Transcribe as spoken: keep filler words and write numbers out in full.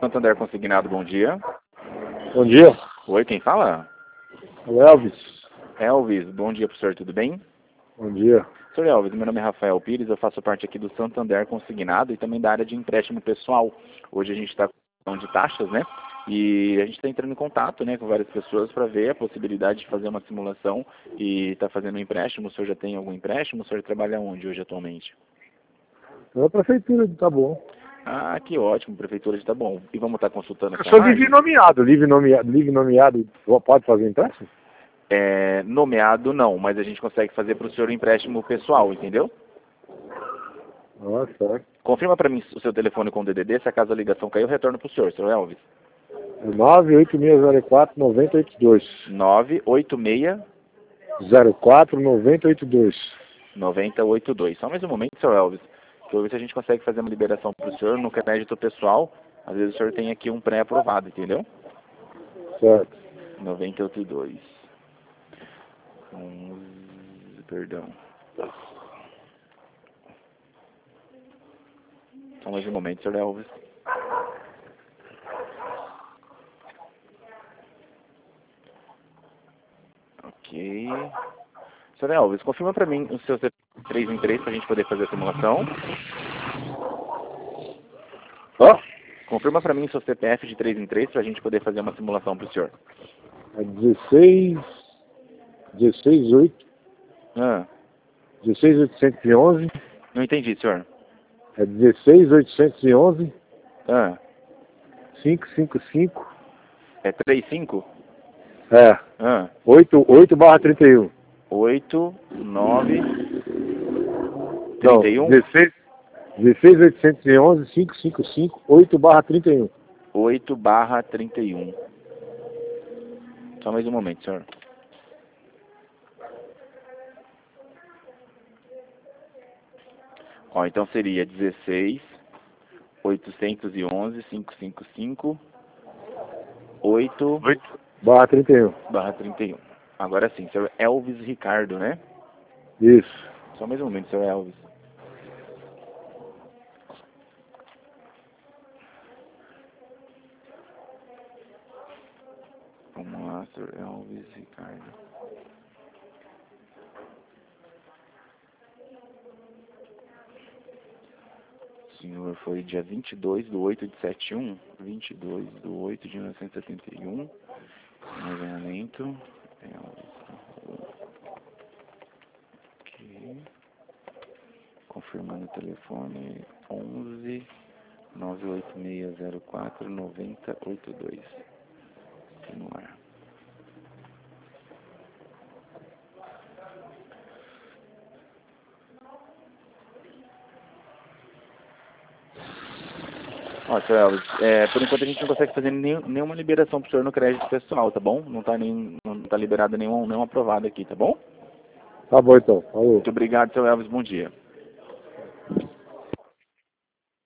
Santander Consignado, bom dia. Bom dia. Oi, quem fala? O Elvis. Elvis, bom dia pro senhor, tudo bem? Bom dia. senhor Elvis, meu nome é Rafael Pires, eu faço parte aqui do Santander Consignado e também da área de empréstimo pessoal. Hoje a gente está com de taxas, né? E a gente está entrando em contato, né, com várias pessoas para ver a possibilidade de fazer uma simulação e está fazendo um empréstimo. O senhor já tem algum empréstimo? O senhor trabalha onde hoje atualmente? Na prefeitura de Taboão. Ah, que ótimo, prefeitura de Taboão. E vamos estar consultando Eu essa sou margem? livre nomeado. Livre nomeado, livre nomeado pode fazer empréstimo? É, nomeado não, mas a gente consegue fazer para o senhor um empréstimo pessoal, entendeu? Ah, certo. Confirma para mim o seu telefone com o D D D, se a caso a ligação caiu, eu retorno para o senhor, senhor Elvis. É nove oito seis zero quatro nove zero oito dois. nove oito seis zero quatro nove zero oito dois. nove zero oito dois. Só mais um momento, senhor Elvis, que eu ver se a gente consegue fazer uma liberação para o senhor no crédito pessoal. Às vezes o senhor tem aqui um pré-aprovado, entendeu? Certo. nove zero oito dois. onze, perdão. Só mais um momento, senhor Elvis. Ok. senhor Elvis, confirma para mim o seu três em três para a gente poder fazer a simulação. Ó, oh, Confirma para mim o seu C P F de três em três para a gente poder fazer uma simulação para o senhor. é dezesseis, dezesseis oito, Ah, dezesseis oitocentos e onze. não entendi, senhor. É dezesseis oitocentos e onze, Ah, quinhentos e cinquenta e cinco. é três cinco? É, Ah, oito barra trinta e um. oito, nove, Não, trinta e um? dezesseis, dezesseis oitocentos e onze, quinhentos e cinquenta e cinco, oito barra trinta e um. oito barra trinta e um. Só mais um momento, senhor. Ó, então seria dezesseis, oitocentos e onze, quinhentos e cinquenta e cinco, oito barra trinta e um. barra trinta e um. Agora sim, senhor Elvis Ricardo, né? Isso. Só mais um momento, senhor Elvis. Vamos lá, senhor Elvis Ricardo. O senhor foi dia vinte e dois de oito de setenta e um. vinte e dois de oito de mil novecentos e setenta e um. Armazenamento. Elvis. Ok. Confirmando o telefone onze nove oito seis zero quatro nove zero oito dois. Aqui no ar. Ó, senhor Elvis, é, por enquanto a gente não consegue fazer nem, nenhuma liberação pro senhor no crédito pessoal, tá bom? Não tá, nem, não tá liberado nenhum, nenhum aprovado aqui, tá bom? Tá bom então. Falou. Muito obrigado, senhor Elvis, bom dia.